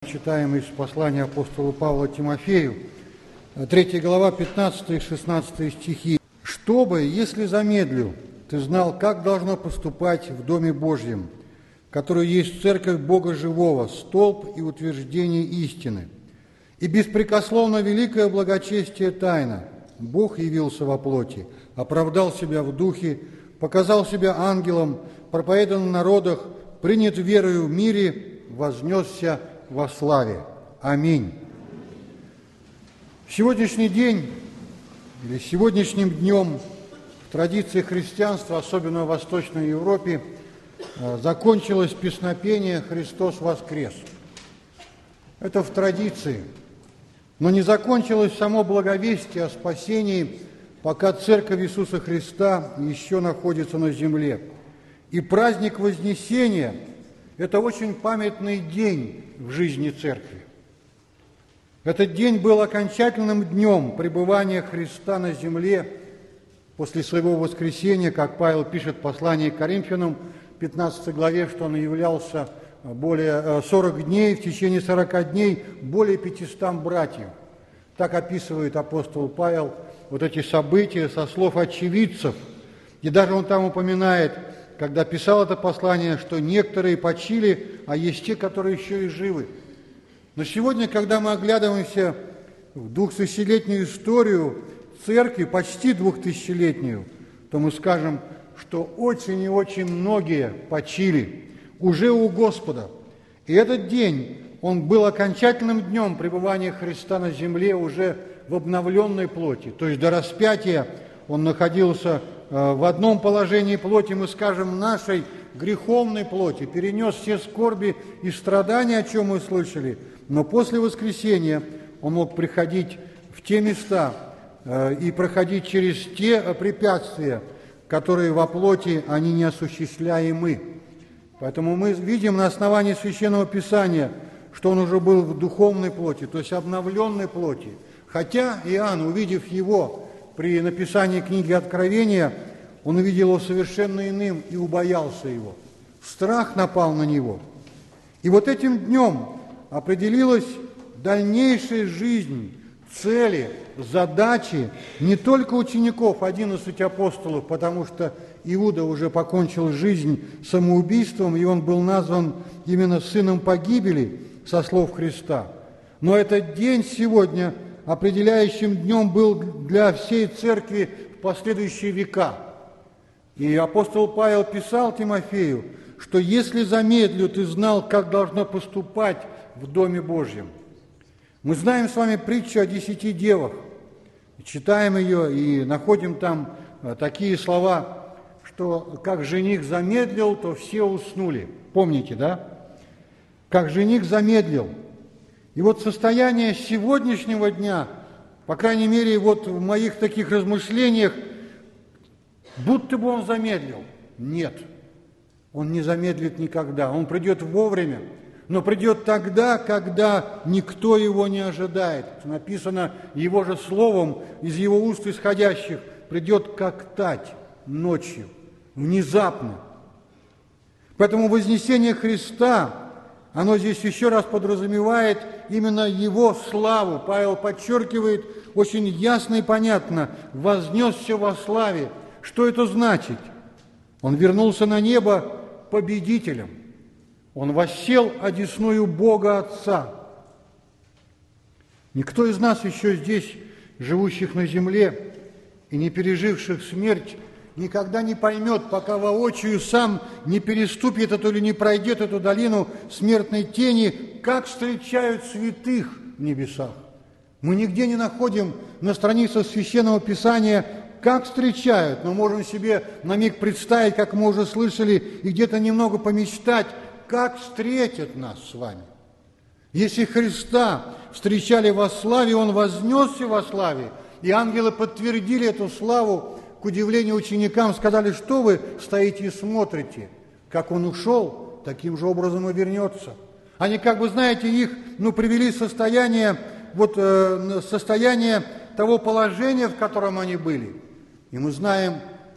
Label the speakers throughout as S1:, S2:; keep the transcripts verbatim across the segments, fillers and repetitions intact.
S1: читаем из послания апостола Павла Тимофею, третья глава, пятнадцатый и шестнадцатый стихи. «Чтобы, если замедлю, ты знал, как должно поступать в Доме Божьем, который есть церковь Бога Живого, столб и утверждение истины. И беспрекословно великое благочестие тайна. Бог явился во плоти, оправдал себя в духе, показал себя ангелом, проповедан в народах, принят верою в мире, вознесся во славе. Аминь». Сегодняшний день, или сегодняшним днем в традиции христианства, особенно в Восточной Европе, закончилось песнопение «Христос воскрес». Это в традиции. Но не закончилось само благовестие о спасении, пока Церковь Иисуса Христа еще находится на земле. И праздник Вознесения – это очень памятный день в жизни Церкви. Этот день был окончательным днем пребывания Христа на земле после своего воскресения, как Павел пишет в послании к Коринфянам, в пятнадцатой главе, что он являлся более сорок дней, в течение сорока дней более пятистам братьев. Так описывает апостол Павел вот эти события со слов очевидцев. И даже он там упоминает, когда писал это послание, что некоторые почили, а есть те, которые еще и живы. Но сегодня, когда мы оглядываемся в двухтысячелетнюю историю церкви, почти двухтысячелетнюю, то мы скажем, что очень и очень многие почили уже у Господа. И этот день, он был окончательным днем пребывания Христа на земле уже в обновленной плоти. То есть до распятия он находился в одном положении плоти, мы скажем, нашей греховной плоти, перенес все скорби и страдания, о чем мы слышали, но после воскресения он мог приходить в те места и проходить через те препятствия, которые во плоти они неосуществляемы. Поэтому мы видим на основании Священного Писания, что он уже был в духовной плоти, то есть обновленной плоти. Хотя Иоанн, увидев его при написании книги Откровения, он увидел его совершенно иным и убоялся его. Страх напал на него. И вот этим днем определилась дальнейшая жизнь, цели, задачи не только учеников, одиннадцати апостолов, потому что Иуда уже покончил жизнь самоубийством, и он был назван именно сыном погибели, со слов Христа. Но этот день сегодня определяющим днем был для всей церкви в последующие века. И апостол Павел писал Тимофею, что если замедлю, ты знал, как должно поступать в Доме Божьем. Мы знаем с вами притчу о десяти девах, читаем ее и находим там такие слова, что как жених замедлил, то все уснули. Помните, да? Как жених замедлил. И вот состояние сегодняшнего дня, по крайней мере, вот в моих таких размышлениях, будто бы он замедлил. Нет, он не замедлит никогда. Он придет вовремя, но придет тогда, когда никто его не ожидает. Написано его же словом, из его уст исходящих, придет как тать ночью, внезапно. Поэтому вознесение Христа, оно здесь еще раз подразумевает именно Его славу. Павел подчеркивает очень ясно и понятно: «вознесся во славе». Что это значит? Он вернулся на небо победителем. Он воссел одесную Бога Отца. Никто из нас еще здесь, живущих на земле и не переживших смерть, никогда не поймет, пока воочию сам не переступит эту или не пройдет эту долину смертной тени, как встречают святых в небесах. Мы нигде не находим на страницах Священного Писания, как встречают, но можем себе на миг представить, как мы уже слышали, и где-то немного помечтать, как встретят нас с вами. Если Христа встречали во славе, Он вознесся во славе, и ангелы подтвердили эту славу, к удивлению ученикам, сказали: что вы стоите и смотрите? Как Он ушел, таким же образом и вернется. Они, как бы, знаете, их, ну, привели в состояние, вот, э, состояние того положения, в котором они были. И мы знаем,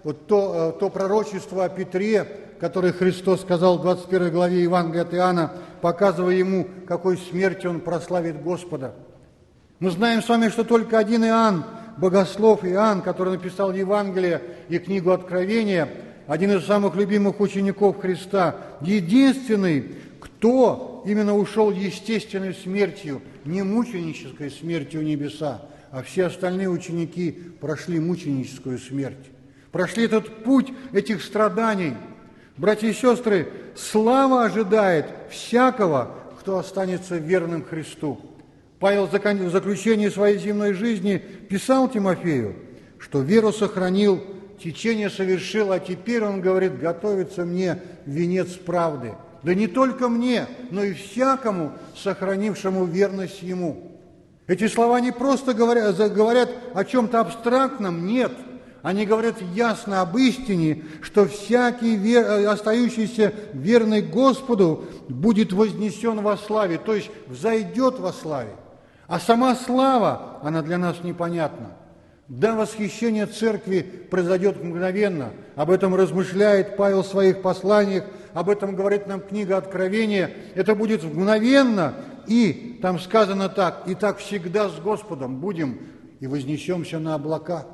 S1: вот то, то пророчество о Петре, которое Христос сказал в двадцать первой главе Евангелия от Иоанна, показывая ему, какой смертью он прославит Господа. Мы знаем с вами, что только один Иоанн, богослов Иоанн, который написал Евангелие и книгу Откровения, один из самых любимых учеников Христа, единственный, кто именно ушел естественной смертью, не мученической смертью в небеса, а все остальные ученики прошли мученическую смерть, прошли этот путь этих страданий. Братья и сестры, слава ожидает всякого, кто останется верным Христу. Павел в заключении своей земной жизни писал Тимофею, что веру сохранил, течение совершил, а теперь, он говорит, готовится мне венец правды. Да не только мне, но и всякому, сохранившему верность ему. Эти слова не просто говорят, говорят о чем-то абстрактном, нет. Они говорят ясно об истине, что всякий вер, остающийся верный Господу будет вознесен во славе, то есть взойдет во славе. А сама слава, она для нас непонятна. Да, восхищение церкви произойдет мгновенно. Об этом размышляет Павел в своих посланиях, об этом говорит нам книга Откровения. Это будет мгновенно, и там сказано так: «И так всегда с Господом будем, и вознесемся на облака».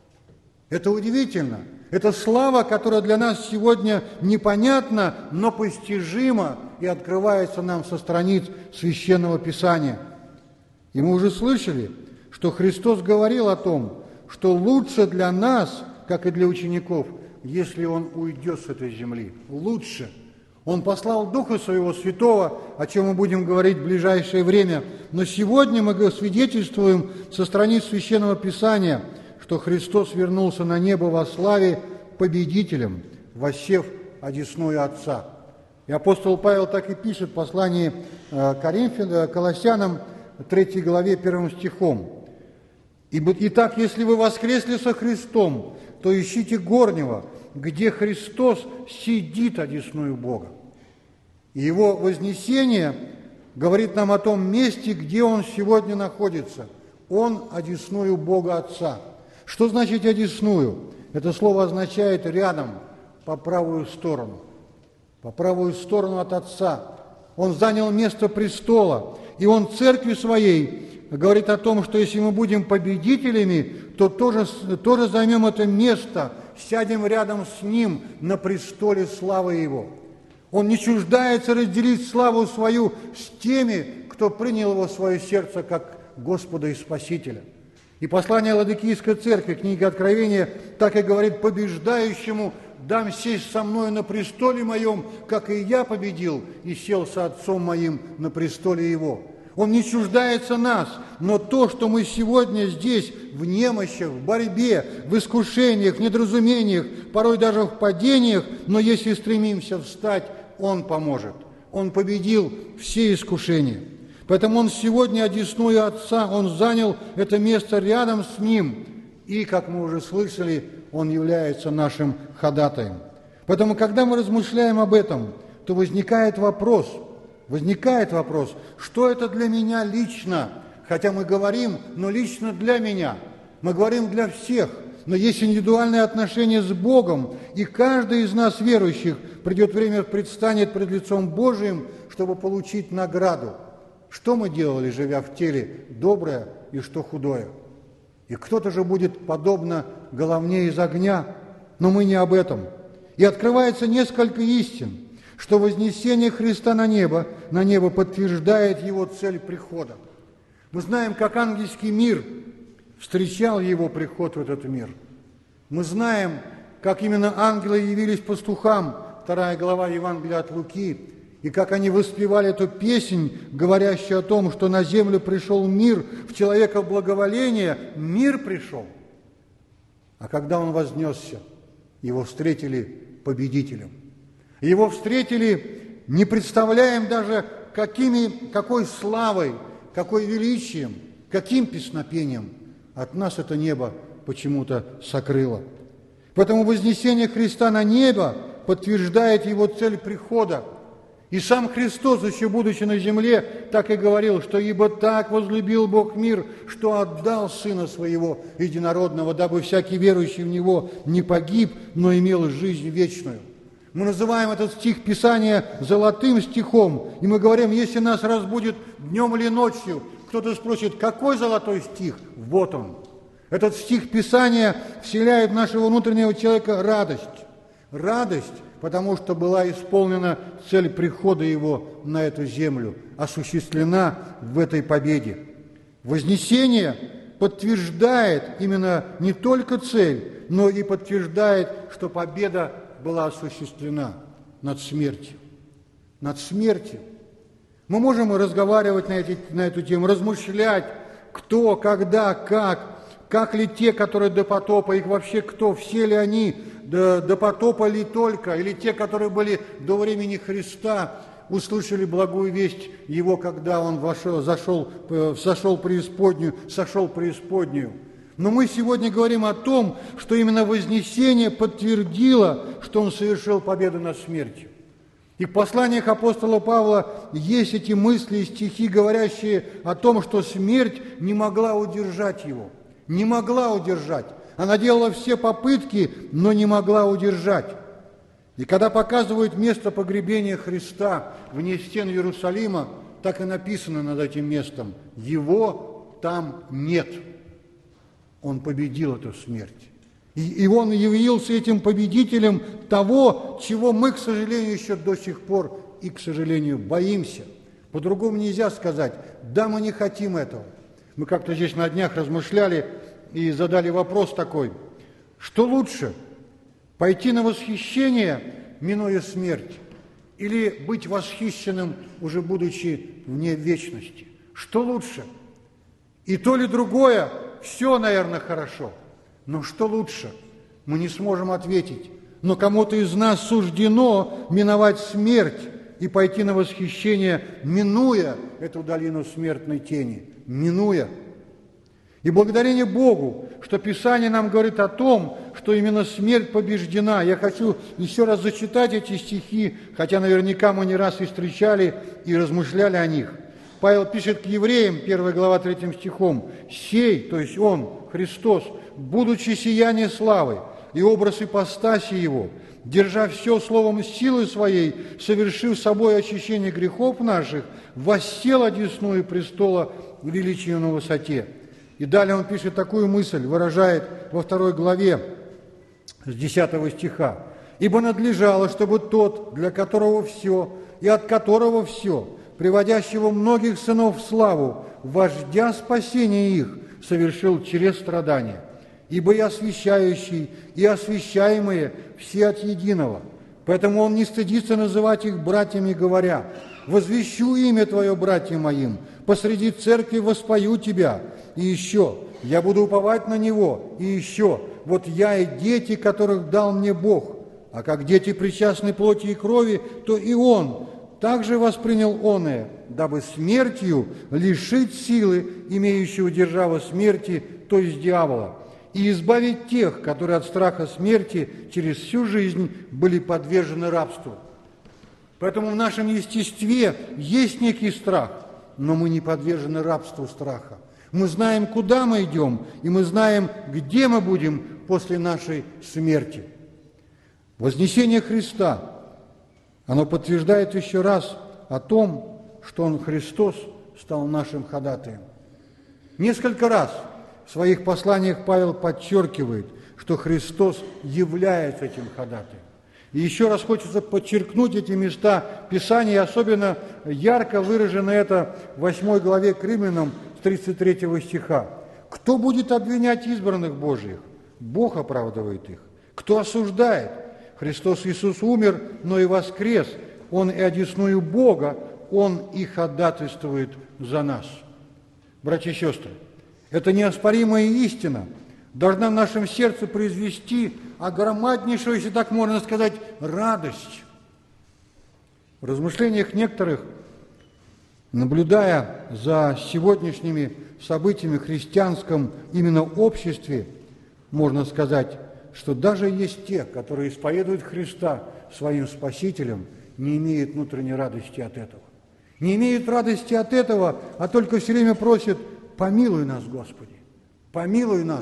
S1: Это удивительно. Это слава, которая для нас сегодня непонятна, но постижима и открывается нам со страниц Священного Писания. И мы уже слышали, что Христос говорил о том, что лучше для нас, как и для учеников, если Он уйдет с этой земли. Лучше. Он послал Духа Своего Святого, о чем мы будем говорить в ближайшее время. Но сегодня мы свидетельствуем со страниц Священного Писания, что Христос вернулся на небо во славе победителем, воссев одесную Отца. И апостол Павел так и пишет в послании к Колоссянам, третьей главе, первым стихом. «Итак, если вы воскресли со Христом, то ищите горнего, где Христос сидит одесную Бога». И Его вознесение говорит нам о том месте, где Он сегодня находится. Он одесную Бога Отца. Что значит одесную? Это слово означает рядом, по правую сторону. По правую сторону от Отца. Он занял место престола. И Он церкви своей говорит о том, что если мы будем победителями, то тоже, тоже займем это место, сядем рядом с Ним на престоле славы Его. Он не чуждается разделить славу свою с теми, кто принял Его в свое сердце как Господа и Спасителя. И послание Ладикийской церкви, книга Откровения, так и говорит: «Побеждающему дам сесть со мною на престоле моем, как и я победил и сел со Отцом моим на престоле Его». Он не чуждается нас, но то, что мы сегодня здесь, в немощах, в борьбе, в искушениях, в недоразумениях, порой даже в падениях, но если стремимся встать, Он поможет. Он победил все искушения. Поэтому Он сегодня одесную Отца, Он занял это место рядом с Ним. И, как мы уже слышали, Он является нашим ходатаем. Поэтому, когда мы размышляем об этом, то возникает вопрос – Возникает вопрос, что это для меня лично? Хотя мы говорим, но лично для меня. Мы говорим для всех. Но есть индивидуальные отношения с Богом, и каждый из нас, верующих, придет время, предстанет пред лицом Божиим, чтобы получить награду. Что мы делали, живя в теле, доброе и что худое? И кто-то же будет подобно головне из огня, но мы не об этом. И открывается несколько истин, что вознесение Христа на небо, на небо подтверждает Его цель прихода. Мы знаем, как ангельский мир встречал Его приход в этот мир. Мы знаем, как именно ангелы явились пастухам, вторая глава Евангелия от Луки, и как они воспевали эту песнь, говорящую о том, что на землю пришел мир, в человека благоволение, мир пришел. А когда Он вознесся, Его встретили победителем. Его встретили, не представляем даже, какими, какой славой, какой величием, каким песнопением. От нас это небо почему-то сокрыло. Поэтому вознесение Христа на небо подтверждает Его цель прихода. И сам Христос, еще будучи на земле, так и говорил, что «Ибо так возлюбил Бог мир, что отдал Сына Своего Единородного, дабы всякий верующий в Него не погиб, но имел жизнь вечную». Мы называем этот стих Писания золотым стихом, и мы говорим, если нас разбудит днем или ночью, кто-то спросит, какой золотой стих? Вот он. Этот стих Писания вселяет в нашего внутреннего человека радость. Радость, потому что была исполнена цель прихода Его на эту землю, осуществлена в этой победе. Вознесение подтверждает именно не только цель, но и подтверждает, что победа была осуществлена над смертью. Над смертью. Мы можем разговаривать на, эти, на эту тему, размышлять, кто, когда, как, как ли те, которые до потопа, их вообще кто, все ли они, до, до потопа ли только, или те, которые были до времени Христа, услышали благую весть Его, когда Он вошел, зашел, сошел в преисподнюю, сошел в преисподнюю. Но мы сегодня говорим о том, что именно вознесение подтвердило, что Он совершил победу над смертью. И в посланиях апостола Павла есть эти мысли и стихи, говорящие о том, что смерть не могла удержать Его. Не могла удержать. Она делала все попытки, но не могла удержать. И когда показывают место погребения Христа вне стен Иерусалима, так и написано над этим местом: «Его там нет». Он победил эту смерть. И, и Он явился этим победителем того, чего мы, к сожалению, еще до сих пор и, к сожалению, боимся. По-другому нельзя сказать. Да, мы не хотим этого. Мы как-то здесь на днях размышляли и задали вопрос такой: что лучше, пойти на восхищение, минуя смерть, или быть восхищенным, уже будучи вне вечности? Что лучше? И то ли другое, все, наверное, хорошо. Но что лучше? Мы не сможем ответить. Но кому-то из нас суждено миновать смерть и пойти на восхищение, минуя эту долину смертной тени, минуя. И благодарение Богу, что Писание нам говорит о том, что именно смерть побеждена. Я хочу еще раз зачитать эти стихи, хотя наверняка мы не раз и встречали, и размышляли о них. Павел пишет к евреям, первая глава, третьим стихом: «Сей», то есть Он, Христос, будучи сияние славы и образ ипостаси Его, держа все словом силы Своей, совершив собой очищение грехов наших, воссел одесную престола величия на высоте». И далее он пишет такую мысль, выражает во второй главе с десятого стиха: «Ибо надлежало, чтобы тот, для которого все и от которого все, приводящего многих сынов в славу, вождя спасения их, совершил через страдания. Ибо и освящающий, и освящаемые все от единого. Поэтому он не стыдится называть их братьями, говоря: возвещу имя Твое, братьям моим, посреди церкви воспою Тебя. И еще, я буду уповать на Него. И еще, вот я и дети, которых дал мне Бог. А как дети причастны плоти и крови, то и Он также воспринял оное, дабы смертью лишить силы, имеющего держава смерти, то есть дьявола, и избавить тех, которые от страха смерти через всю жизнь были подвержены рабству». Поэтому в нашем естестве есть некий страх, но мы не подвержены рабству страха. Мы знаем, куда мы идем, и мы знаем, где мы будем после нашей смерти. Вознесение Христа, оно подтверждает еще раз о том, что Он, Христос, стал нашим ходатаем. Несколько раз в своих посланиях Павел подчеркивает, что Христос является этим ходатаем. И еще раз хочется подчеркнуть эти места Писания, и особенно ярко выражено это в восьмой главе к Римлянам с тридцать третьего стиха. «Кто будет обвинять избранных Божьих? Бог оправдывает их. Кто осуждает? Христос Иисус умер, но и воскрес. Он и одесную Бога, Он и ходатайствует за нас». Братья и сестры, это неоспоримая истина должна в нашем сердце произвести огромнейшую, если так можно сказать, радость. В размышлениях некоторых, наблюдая за сегодняшними событиями в христианском именно обществе, можно сказать, что даже есть те, которые исповедуют Христа своим Спасителем, не имеет внутренней радости от этого. Не имеет радости от этого, а только все время просит: помилуй нас, Господи, помилуй нас.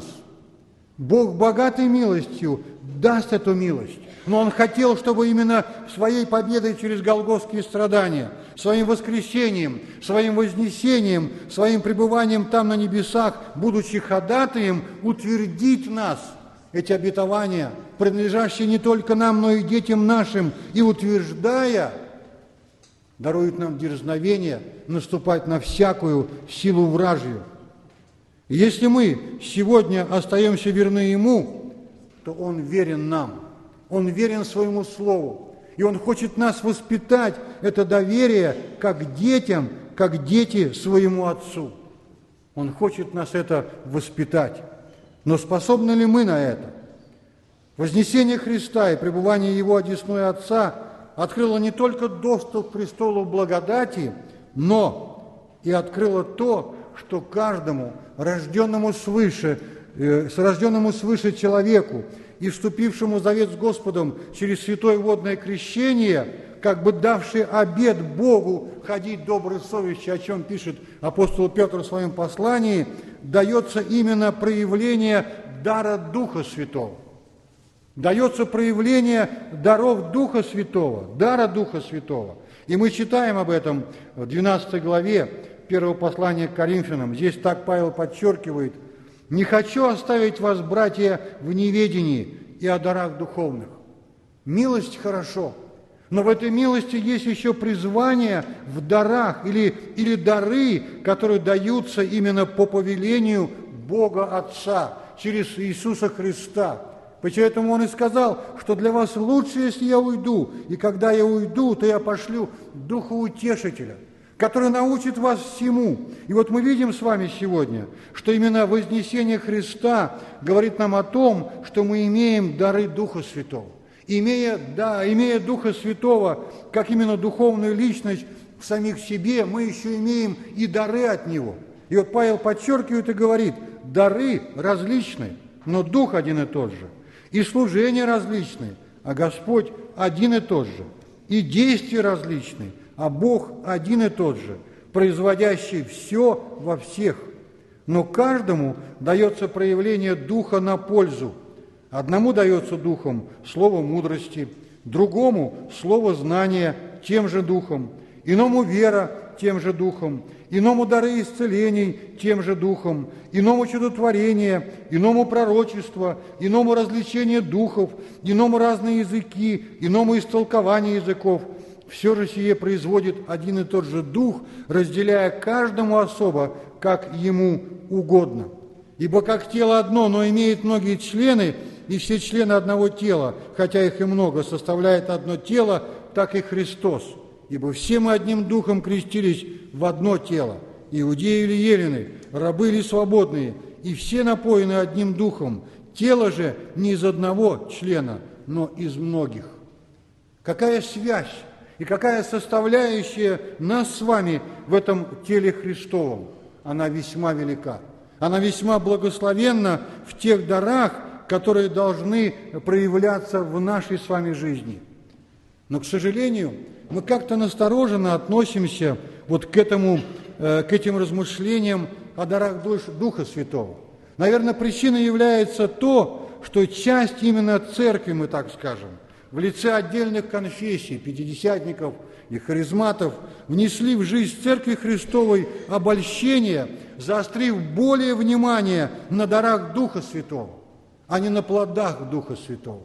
S1: Бог богатой милостью даст эту милость, но Он хотел, чтобы именно своей победой через голгофские страдания, своим воскресением, своим вознесением, своим пребыванием там на небесах, будучи ходатаем, утвердить нас, эти обетования, принадлежащие не только нам, но и детям нашим, и утверждая, дарует нам дерзновение наступать на всякую силу вражью. И если мы сегодня остаемся верны Ему, то Он верен нам, Он верен своему Слову, и Он хочет нас воспитать, это доверие, как детям, как дети своему Отцу. Он хочет нас это воспитать. Но способны ли мы на это? Вознесение Христа и пребывание Его одесной Отца открыло не только доступ к престолу благодати, но и открыло то, что каждому рожденному свыше, э, рожденному свыше человеку и вступившему в завет с Господом через святое водное крещение, как бы давший обет Богу ходить доброй совестью, о чем пишет апостол Петр в своем послании, дается именно проявление дара Духа Святого. Дается проявление даров Духа Святого, дара Духа Святого. И мы читаем об этом в двенадцатой главе первого послания к Коринфянам. Здесь так Павел подчеркивает: «Не хочу оставить вас, братья, в неведении и о дарах духовных». Милость хорошо, но в этой милости есть еще призвание в дарах или, или дары, которые даются именно по повелению Бога Отца через Иисуса Христа. Поэтому Он и сказал, что для вас лучше, если я уйду, и когда я уйду, то я пошлю Духа Утешителя, который научит вас всему. И вот мы видим с вами сегодня, что именно вознесение Христа говорит нам о том, что мы имеем дары Духа Святого. Имея, да, имея Духа Святого, как именно духовную личность в самих себе, мы еще имеем и дары от Него. И вот Павел подчеркивает и говорит: дары различны, но Дух один и тот же. И служения различны, а Господь один и тот же. И действия различны, а Бог один и тот же, производящий все во всех. Но каждому дается проявление Духа на пользу. Одному дается Духом слово мудрости, другому слово знания тем же Духом, иному вера тем же Духом, иному дары исцелений тем же Духом, иному чудотворение, иному пророчество, иному развлечение духов, иному разные языки, иному истолкование языков. Все же сие производит один и тот же Дух, разделяя каждому особо, как ему угодно. Ибо как тело одно, но имеет многие члены, и все члены одного тела, хотя их и много, составляет одно тело, так и Христос. Ибо все мы одним Духом крестились в одно тело, иудеи или елены, рабы или свободные, и все напоены одним Духом. Тело же не из одного члена, но из многих. Какая связь и какая составляющая нас с вами в этом теле Христовом? Она весьма велика. Она весьма благословенна в тех дарах, которые должны проявляться в нашей с вами жизни. Но, к сожалению, мы как-то настороженно относимся вот к этому, э, к этим размышлениям о дарах Духа Святого. Наверное, причиной является то, что часть именно церкви, мы так скажем, в лице отдельных конфессий, пятидесятников и харизматов, внесли в жизнь Церкви Христовой обольщение, заострив более внимание на дарах Духа Святого, а не на плодах Духа Святого.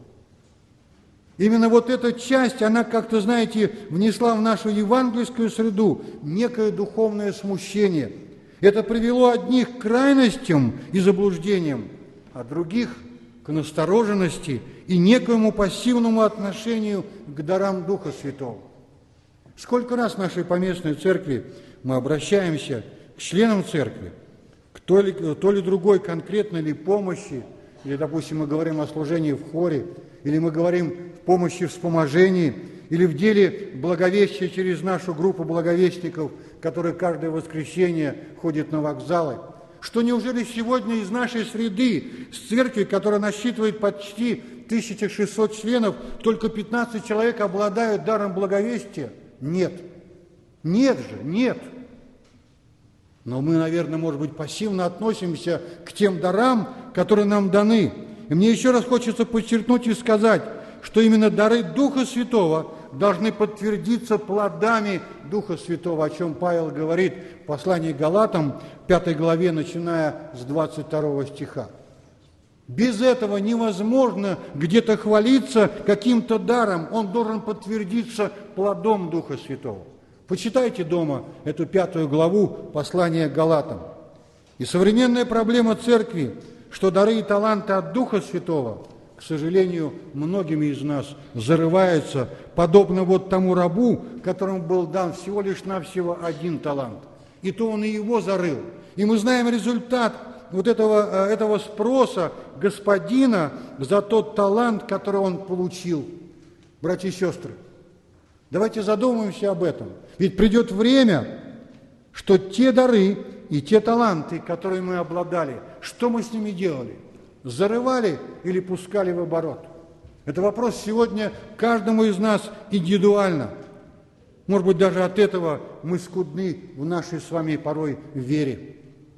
S1: Именно вот эта часть, она как-то, знаете, внесла в нашу евангельскую среду некое духовное смущение. Это привело одних к крайностям и заблуждениям, а других к настороженности и некоему пассивному отношению к дарам Духа Святого. Сколько раз в нашей поместной церкви мы обращаемся к членам церкви, к той ли, той или другой конкретной ли помощи, или, допустим, мы говорим о служении в хоре, или мы говорим в помощи в вспоможении, или в деле благовестия через нашу группу благовестников, которые каждое воскресенье ходят на вокзалы. Что неужели сегодня из нашей среды, с церкви, которая насчитывает почти тысяча шестьсот членов только пятнадцать человек обладают даром благовестия? Нет. Нет же, нет. Но мы, наверное, может быть, пассивно относимся к тем дарам, которые нам даны. И мне еще раз хочется подчеркнуть и сказать, что именно дары Духа Святого должны подтвердиться плодами Духа Святого, о чем Павел говорит в послании к Галатам, пятой главе, начиная с двадцать второго стиха. Без этого невозможно где-то хвалиться каким-то даром, он должен подтвердиться плодом Духа Святого. Почитайте дома эту пятую главу послания к Галатам. И современная проблема церкви, что дары и таланты от Духа Святого, к сожалению, многими из нас зарываются, подобно вот тому рабу, которому был дан всего лишь навсего один талант. И то он и его зарыл. И мы знаем результат вот этого, этого спроса господина за тот талант, который он получил. Братья и сестры, давайте задумаемся об этом. Ведь придет время, что те дары и те таланты, которые мы обладали, что мы с ними делали? Зарывали или пускали в оборот? Это вопрос сегодня каждому из нас индивидуально. Может быть, даже от этого мы скудны в нашей с вами порой вере.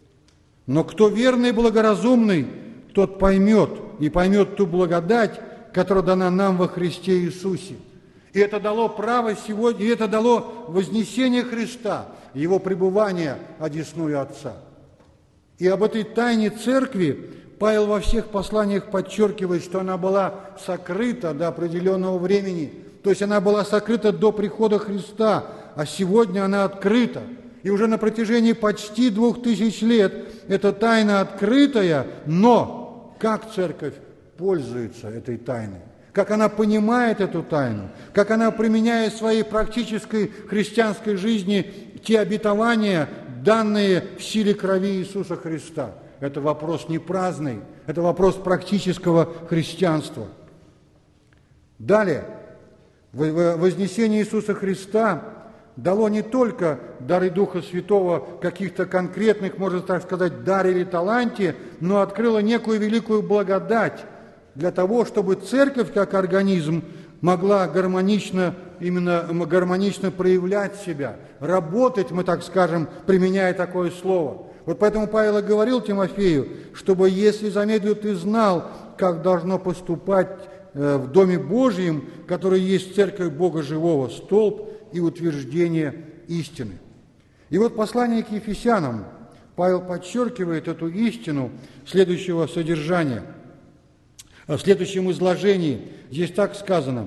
S1: Но кто верный и благоразумный, тот поймет и поймет ту благодать, которая дана нам во Христе Иисусе. И это дало право сегодня, и это дало вознесение Христа, Его пребывание одесную Отца. И об этой тайне Церкви Павел во всех посланиях подчеркивает, что она была сокрыта до определенного времени, то есть она была сокрыта до прихода Христа, а сегодня она открыта. И уже на протяжении почти двух тысяч лет эта тайна открытая, но как Церковь пользуется этой тайной? Как она понимает эту тайну, как она применяет в своей практической христианской жизни те обетования, данные в силе крови Иисуса Христа. Это вопрос не праздный, это вопрос практического христианства. Далее, вознесение Иисуса Христа дало не только дары Духа Святого, каких-то конкретных, можно так сказать, дар или таланте, но открыло некую великую благодать, для того, чтобы церковь как организм могла гармонично, именно гармонично проявлять себя, работать, мы так скажем, применяя такое слово. Вот поэтому Павел и говорил Тимофею, чтобы, если замедлил, ты знал, как должно поступать в Доме Божьем, который есть церковь Бога Живого, столб и утверждение истины. И вот послание к Ефесянам Павел подчеркивает эту истину следующего содержания. В следующем изложении, здесь так сказано,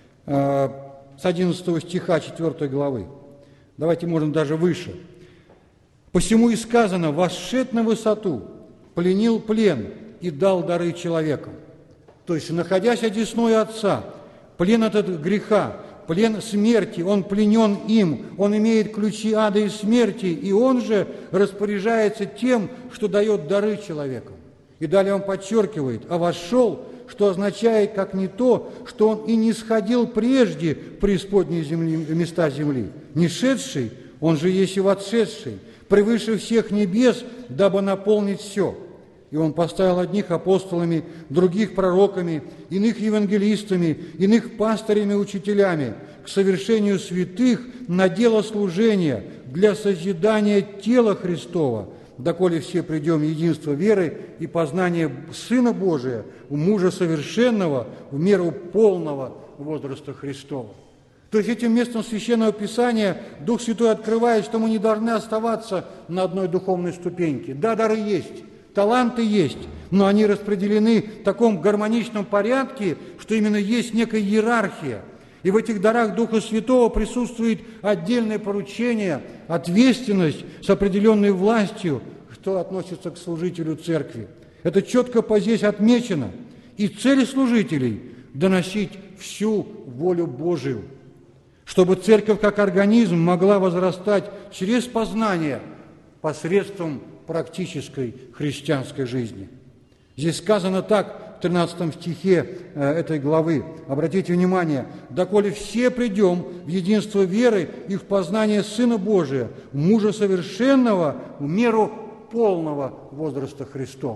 S1: с одиннадцатого стиха четвёртой главы. Давайте, можно даже выше. «Посему и сказано, восшед на высоту, пленил плен и дал дары человекам». То есть, находясь одесную Отца, плен этот греха, плен смерти, он пленен им, он имеет ключи ада и смерти, и он же распоряжается тем, что дает дары человекам. И далее он подчеркивает, а вошел, что означает как не то, что он и не сходил прежде в преисподние земли, места земли. Не шедший, он же есть и восшедший, превыше всех небес, дабы наполнить все. И он поставил одних апостолами, других пророками, иных евангелистами, иных пастырями, учителями, к совершению святых на дело служения, для созидания тела Христова, доколе все придем в единство веры и познания Сына Божия, в мужа совершенного, в меру полного возраста Христова. То есть этим местом Священного Писания Дух Святой открывает, что мы не должны оставаться на одной духовной ступеньке. Да, дары есть, таланты есть, но они распределены в таком гармоничном порядке, что именно есть некая иерархия. И в этих дарах Духа Святого присутствует отдельное поручение, ответственность с определенной властью, что относится к служителю церкви. Это четко здесь отмечено. И цель служителей – доносить всю волю Божию, чтобы церковь как организм могла возрастать через познание посредством практической христианской жизни. Здесь сказано так, в тринадцатом стихе этой главы. Обратите внимание, «Доколе все придем в единство веры и в познание Сына Божия, мужа совершенного в меру полного возраста Христова».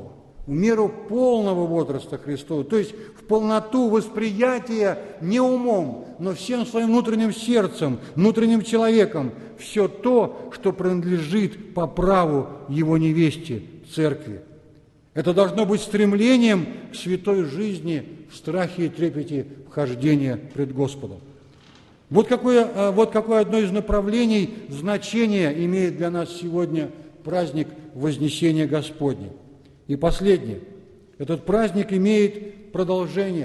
S1: в меру полного возраста Христова, то есть в полноту восприятия не умом, но всем своим внутренним сердцем, внутренним человеком, все то, что принадлежит по праву его невесте, церкви. Это должно быть стремлением к святой жизни в страхе и трепете вхождения пред Господом. Вот какое, вот какое одно из направлений значения имеет для нас сегодня праздник Вознесения Господня. И последнее. Этот праздник имеет продолжение.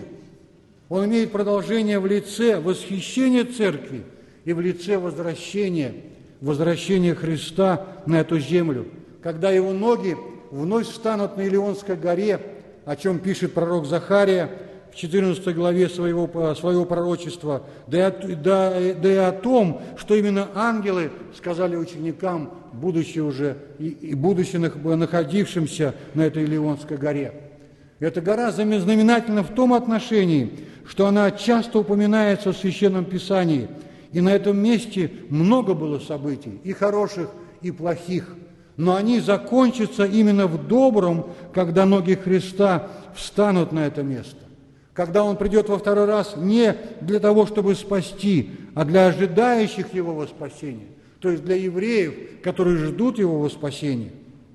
S1: Он имеет продолжение в лице восхищения Церкви и в лице возвращения, возвращения Христа на эту землю, когда Его ноги вновь встанут на Илионской горе, о чем пишет пророк Захария в четырнадцатой главе своего, своего пророчества, да и, да, да и о том, что именно ангелы сказали ученикам, будучи уже и, и будучи находившимся на этой Илионской горе. Эта гора знаменательна в том отношении, что она часто упоминается в Священном Писании, и на этом месте много было событий, и хороших, и плохих, но они закончатся именно в добром, когда ноги Христа встанут на это место. Когда Он придет во второй раз не для того, чтобы спасти, а для ожидающих Его во спасение, то есть для евреев, которые ждут Его во спасение.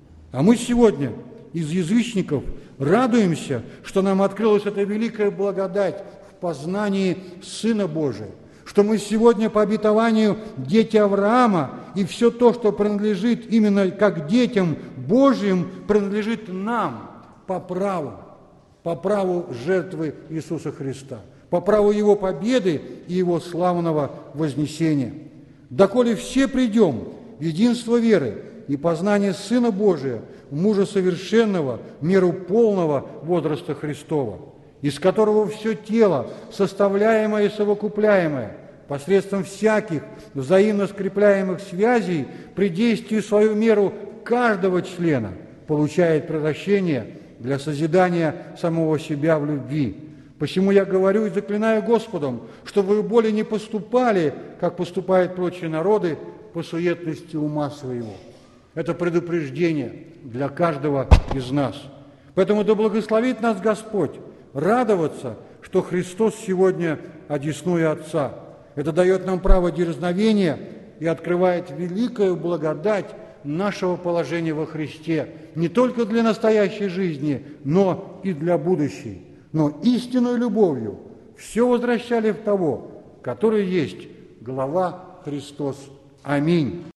S1: А мы сегодня из язычников радуемся, что нам открылась эта великая благодать в познании Сына Божия, что мы сегодня по обетованию дети Авраама, и все то, что принадлежит именно как детям Божьим, принадлежит нам по праву, по праву жертвы Иисуса Христа, по праву Его победы и Его славного вознесения. Доколе все придем в единство веры и познание Сына Божия, мужа совершенного, в меру полного возраста Христова, из которого все тело, составляемое и совокупляемое, посредством всяких взаимно скрепляемых связей, при действии в свою меру каждого члена, получает превращение для созидания самого себя в любви. Посему я говорю и заклинаю Господом, чтобы вы более не поступали, как поступают прочие народы, по суетности ума своего. Это предупреждение для каждого из нас. Поэтому да благословит нас Господь радоваться, что Христос сегодня одесную Отца. Это дает нам право дерзновения и открывает великую благодать нашего положения во Христе, не только для настоящей жизни, но и для будущей. Но истинной любовью все возвращали в того, который есть глава Христос. Аминь.